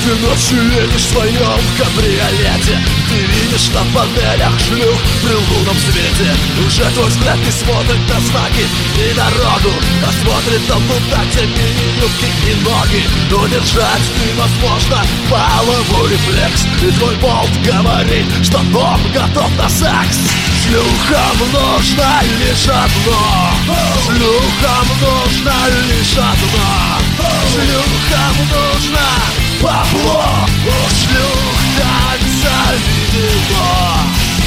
Ты ночью едешь в своем кабриолете, ты видишь на панелях шлюх при лунном свете. Уже твой взгляд не смотрит на знаки и дорогу, а смотрит он туда, где мини-юбки и ноги. Удержать невозможно половой рефлекс, и твой болт говорит, что он готов на секс. Шлюхам нужно лишь одно, шлюхам нужно лишь одно, шлюхам нужно бабло, у шлюх так заведено.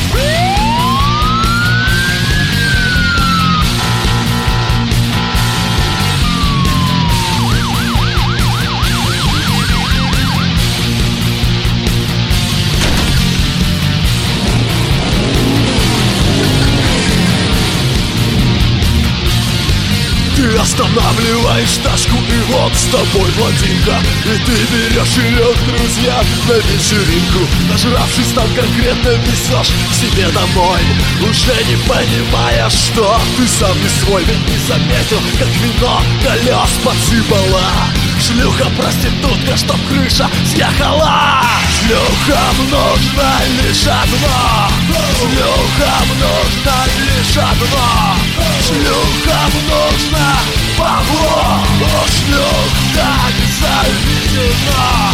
Ты останавливаешь тачку, и вот с тобой блондинка, и ты берешь ее к друзьям на вечеринку. Нажравшись, там конкретно несешь к себе домой, уже не понимая, что ты сам не свой. Ведь не заметил, как вино колес подсыпала шлюха-проститутка, чтоб крыша съехала. Шлюхам нужно лишь одно, шлюхам нужно лишь одно, шлюхам нужно бабло, у шлюх так заведено.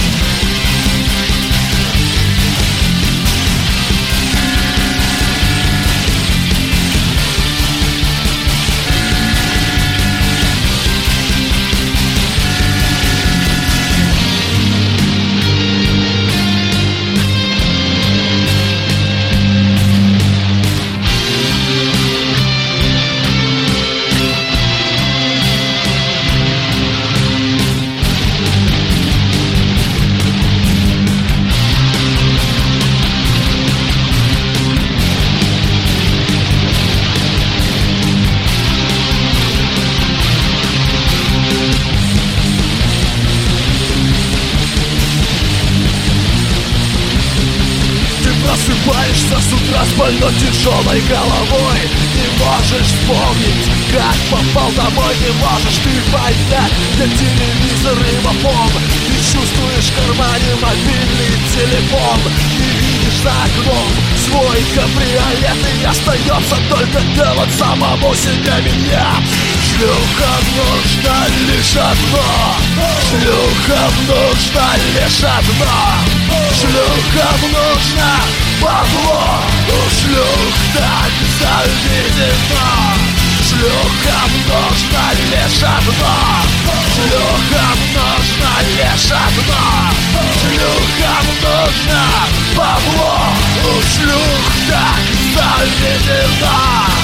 Просыпаешься с утра с больной тяжелой головой, не можешь вспомнить, как попал домой. Не можешь ты понять, где телевизор и мопом. Ты чувствуешь в кармане мобильный телефон, и видишь за окном свой кабриолет, и остается только делать самому себе минет. Шлюхам нужно лишь одно, шлюхам нужно лишь одно, шлюхам нужно бабло, у шлюх так заведено. Шлюхам нужно лишь одно, шлюхам нужно лишь одно, шлюхам нужно бабло, у шлюх так заведено.